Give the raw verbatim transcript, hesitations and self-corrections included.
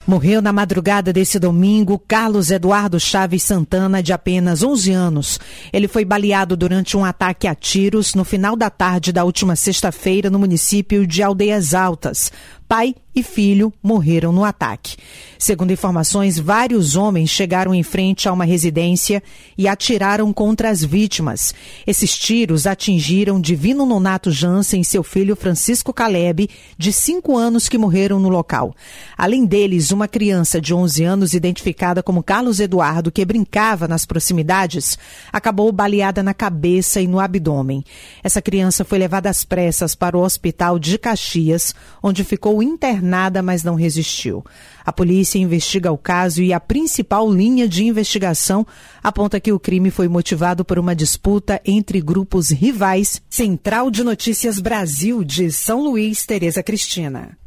Morreu na madrugada desse domingo Carlos Eduardo Chaves Santana, de apenas onze anos. Ele foi baleado durante um ataque a tiros no final da tarde da última sexta-feira no município de Aldeias Altas. Pai e filho morreram no ataque. Segundo informações, vários homens chegaram em frente a uma residência e atiraram contra as vítimas. Esses tiros atingiram Divino Nonato Jansen e seu filho Francisco Caleb, de cinco anos, que morreram no local. Além deles, uma criança de onze anos, identificada como Carlos Eduardo, que brincava nas proximidades, acabou baleada na cabeça e no abdômen. Essa criança foi levada às pressas para o hospital de Caxias, onde ficou internada, mas não resistiu. A polícia investiga o caso e a principal linha de investigação aponta que o crime foi motivado por uma disputa entre grupos rivais. Central de Notícias Brasil, de São Luís, Tereza Cristina.